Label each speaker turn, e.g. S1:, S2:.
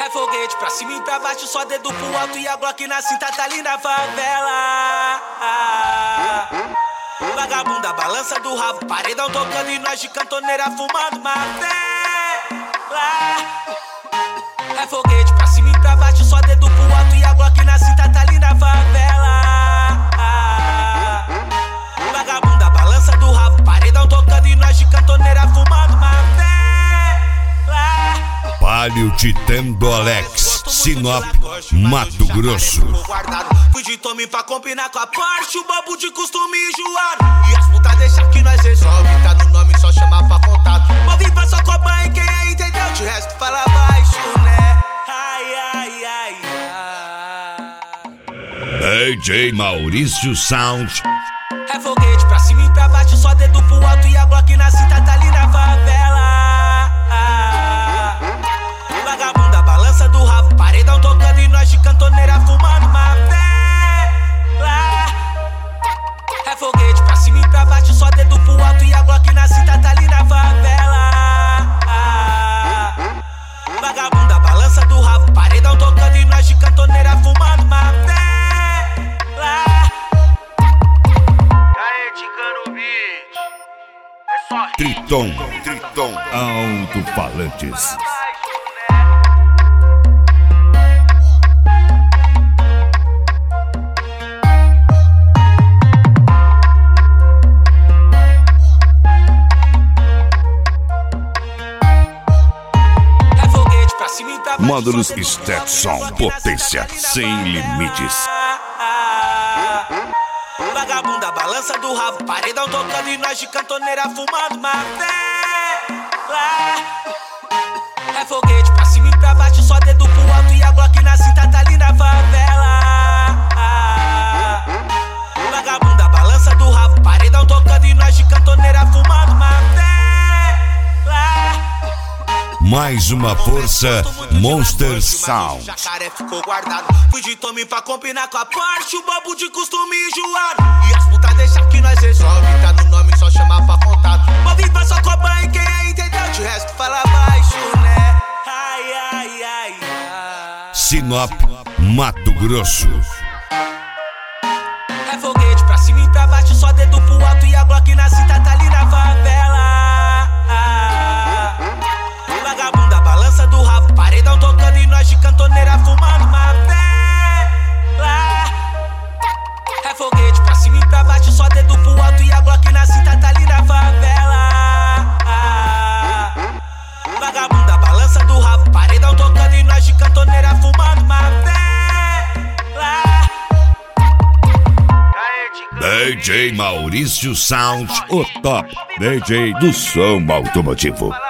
S1: É foguete pra cima e pra baixo, só dedo pro alto e a Glock na cinta tá ali na favela. Vagabunda, balança do rabo, paredão tocando e nós de cantoneira fumando mavela. É foguete pra cima e pra baixo, só dedo pro alto e a Glock na cinta tá ali na favela. Vagabunda, balança do rabo, paredão tocando e nós de cantoneira fumando mavela.
S2: Palio Titã do Alex, Sinop, Mato Grosso.
S1: Fui de Tommy pra combinar com a Porsche, o bobo de costume enjoado. E as putas deixam que nós resolve, tá no nome, só chamar pra contato. Move pra sua coba e quem é entendeu, de resto fala baixo, né? Ai, ai, ai, ai.
S2: DJ Maurício Sound.
S1: É foguete pra cima e pra baixo, só dedo pro alto e a Glock na cinta tá ali na favela. Vagabunda, balança do rabo, paredão tocando e nós de cantoneira fumando mavela. É foguete pra cima e pra baixo, só dedo pro alto e a Glock na cinta tá ali na favela. Vagabunda, balança do rabo, paredão tocando e nós de cantoneira fumando mavela.
S2: Triton Alto-Falantes. Módulos Stetson, potência sem limites.
S1: Vagabunda, balança do rabo, paredão tocando e nós de cantoneira fumando mavela. É foguete pra cima e pra baixo, só dedo pro alto e a Glock na cinta tá ali na favela. Vagabunda, balança do rabo, paredão tocando e nós de cantoneira fumando mavela.
S2: Mais uma força, Monster Sound.
S1: Jacaré ficou guardado. Fui de Tommy pra combinar com a Porsche, o bobo de costume enjoado. E as putas deixam que nós resolve, tá no nome, só chamar pra contato. Move pra sua coba e quem é entendeu, de resto fala baixo, né? Ai, ai, ai, ai.
S2: Sinop, Mato Grosso.
S1: É foguete pra cima e pra baixo, só dedo pro alto e a Glock na cinta tá ali na favela. Vagabunda, balança do rabo, paredão tocando e nós de cantoneira fumando mavela. É foguete pra cima e pra baixo, só dedo pro alto e a Glock na cinta tá ali na favela. Vagabunda, balança do rabo, paredão tocando e nós de cantoneira fumando mavela.
S2: DJ Maurício Sound, o top DJ do som automotivo.